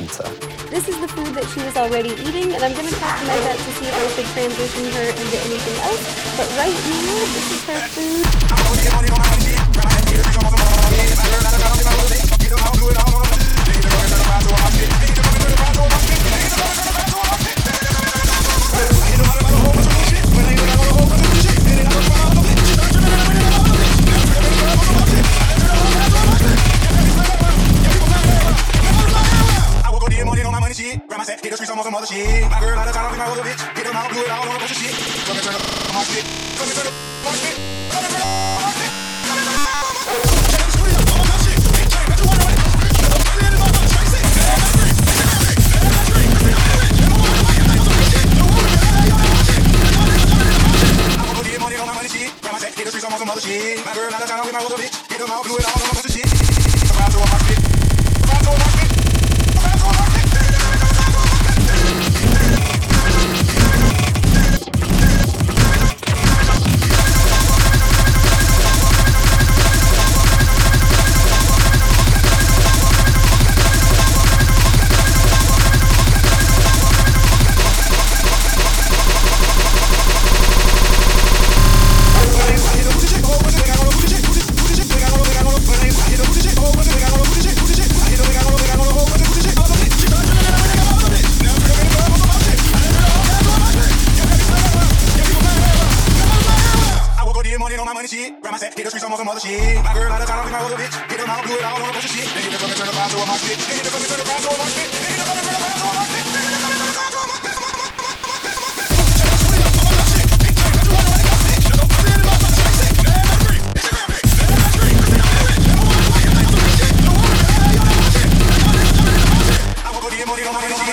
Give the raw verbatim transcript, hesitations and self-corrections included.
pizza. This is the food that she was already eating, and I'm going to talk to my vet to see if I should transition her into anything else. But right now, this is her food. Hit the streets on some other shit. My girl out of town, I think I was a bitch. Hit them out, blew it all on a bunch of shit. Come and turn up my shit. Come and turn up my shit. Come and turn up my shit. Come and turn up my shit. Check the studio, all my shit. Check, got you on the way. I'm in the mother, check it. Let that drink, let that drink, let that drink. I'm rich, I'm on my shit. I'm on shit. No woman, I got my shit. I wanna get money on my money shit. Grab my set, hit the streets on some other shit. My girl out of town, I think I was a bitch. Hit them out, blew it all on a bunch of shit. Come out to my shit. Come out to my shit. Come out to my shit. Grab my set, hit the streets on some other shit. My girl out of town, I think I was a bitch. Hit them out, blew it all on a bunch of shit. They hit the fucking turn around to a mosh pit. They hit the fucking turn around to a mosh pit. They hit the fucking turn around to a mosh pit. They hit the fucking turn around to a mosh pit. Check the studio, all my shit. Big check, got you on the way, got sick. Shut up, I'm in the mother, check it. Let that drink, it's a grab it. Let that drink, I'm rich. I'm on my way, I'm on shit. No woman, I got my shit. I wanna get money on my money.